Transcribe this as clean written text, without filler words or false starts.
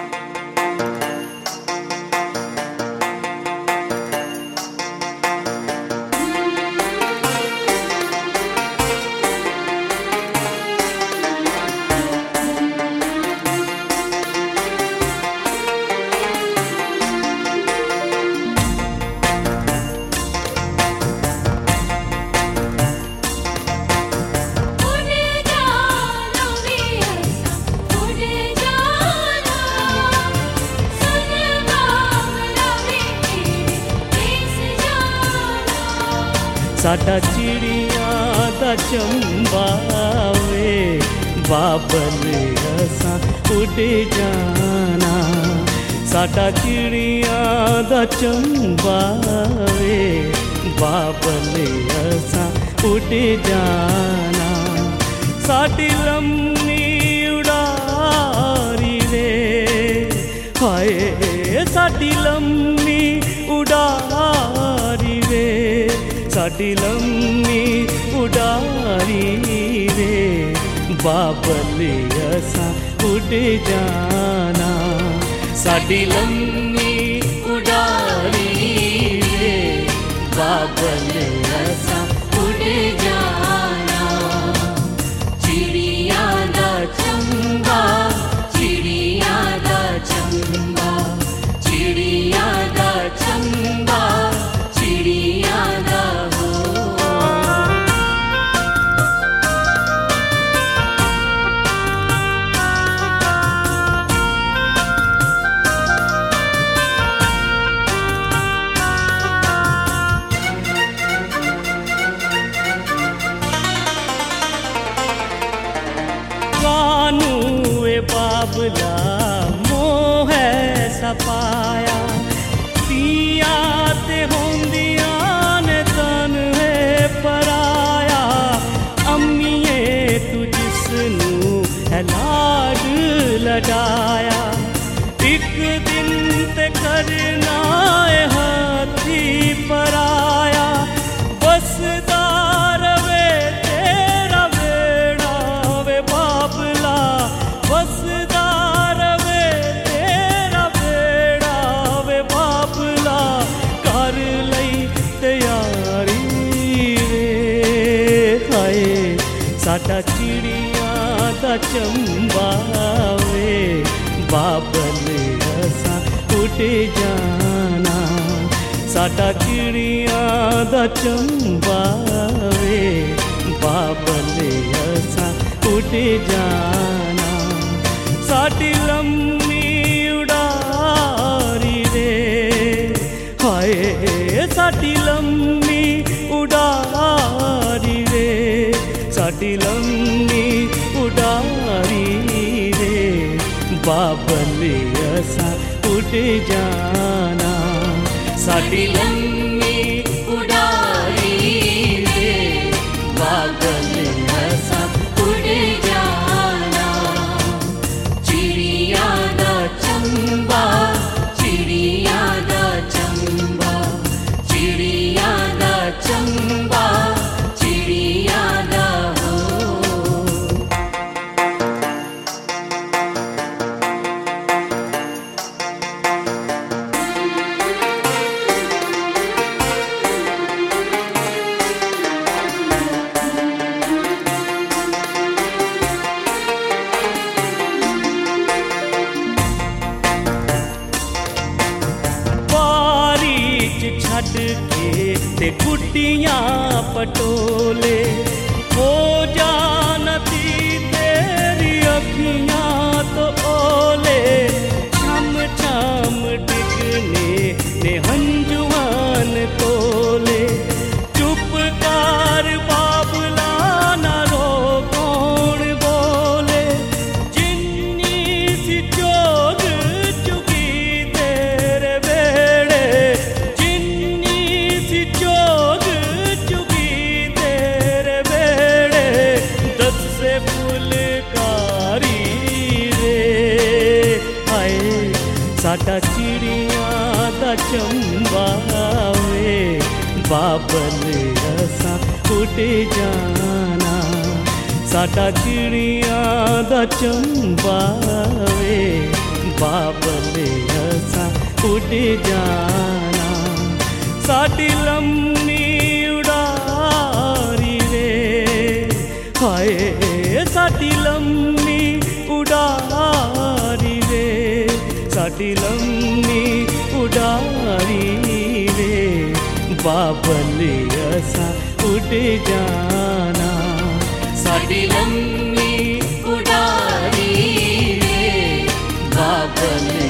साडा चिड़ियां दा चंबा वे बाबल असां उड़ जाना। साडा चिड़ियां दा चंबा वे बाबल असां उड़ जाना। साडी लम्मी उड़ारी वे हाय साडी लम्मी उड़ारी वे साडी लम्मी उड़ारी रे बाबल असां उड़ जाना। साडी लम्मी उड़ारी रे बाबल असां उड़ जाना। चिड़ियां दा चंबा चिड़ियां दा चंबा चिड़ियां दा चंबा चिड़ियां दा बाबला मोह सपाया तिया ते होंदियां ने तन है पराया। अम्मीए तू जिसनू है लाड लडाया एक दिन ते करना है हाथी पराया। बसदार वे तेरा बेड़ा वे बाबला बसदार वे तेरा बेड़ा वे बाबला कर लई तैयारी रे हाय। साडा चिड़ियां दा चंबा वे बाबल असां उड़ जाना। साडा चिड़ियां दा चंबा वे बाबल असां उड़ जाना। साडी लम्मी उड़ारी रे हाय साडी लम्मी उड़ारी रे साडी लम्मी उड़ारी रे बाबल असां उड़ जाना। साडी लम्मी उड़ारी रे बाबल असां उड़ जाना। चिड़ियां दा चंबा चिड़ियां दा चंबा चिड़ियां दा चंबा चिड़ियां दा छड़ के ते गुड्डियां पटोले हो जानती तेरी अखियां तो ओले। छम छम डिगने ने हंजुआन तोले चुप कर बाबला ना रो कौन बोले। जिन्नी सी चोग चुकी तेरे बेड़े चोग चुकी तेरे बेड़े दस से फुलकारी रे हाय। साडा चिड़ियां दा चंबा वे बाबल असां उड़ जाना। साडा चिड़ियां दा चंबा वे बाबले असा उड़ जाना साडी लम्मी उड़ारी रे हाय साडी लम्मी उड़ारी रे साडी लम्मी उड़ारी रे बाबले असा उड़ जाना साडी लम्मी उड़ारी रे बाबले